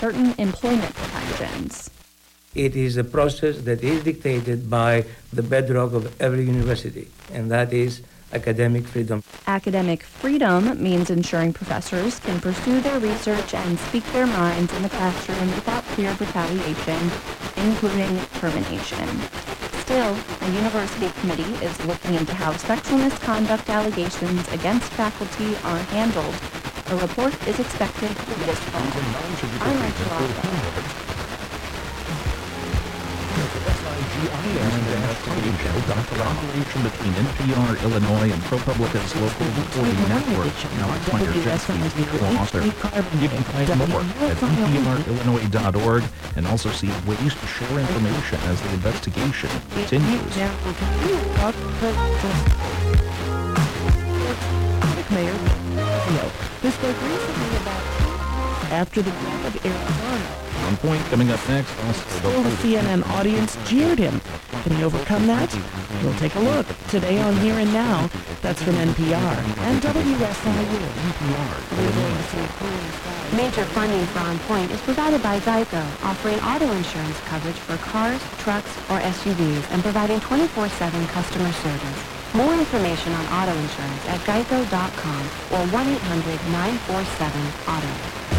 certain employment protections. It is a process that is dictated by the bedrock of every university, and that is academic freedom. Academic freedom means ensuring professors can pursue their research and speak their minds in the classroom without fear of retaliation, including termination. Still, a university committee is looking into how sexual misconduct allegations against faculty are handled. A report is expected this fall. I'm Rachel Alba. Collaboration between NPR Illinois and ProPublica's local reporting network. Alex Meyer-Jensen is the co-author. You can find more at nprillinois.org and also see ways to share information as the investigation continues. Mayor, who spoke recently about after the death of Arizona. On Point coming up next. Still, the CNN audience jeered him. Can he overcome that? We'll take a look today on Here and Now. That's from NPR and WSIU. Major funding for On Point is provided by Geico, offering auto insurance coverage for cars, trucks, or SUVs, and providing 24/7 customer service. More information on auto insurance at geico.com or 1-800-947-AUTO.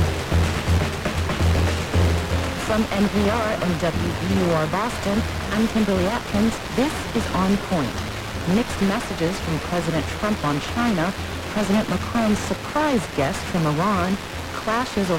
From NPR and WBUR Boston, I'm Kimberly Atkins. This is On Point. Mixed messages from President Trump on China, President Macron's surprise guest from Iran, clashes over